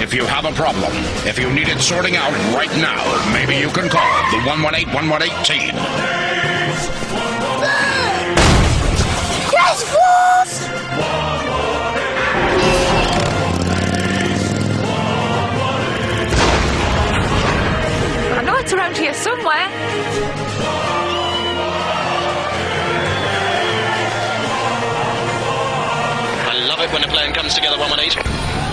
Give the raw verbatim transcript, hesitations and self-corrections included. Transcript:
If you have a problem, if you need it sorting out right now, maybe you can call the one one eight one one eight team. Crash Force! I know it's around here somewhere. I love it when a plan comes together, one one eight.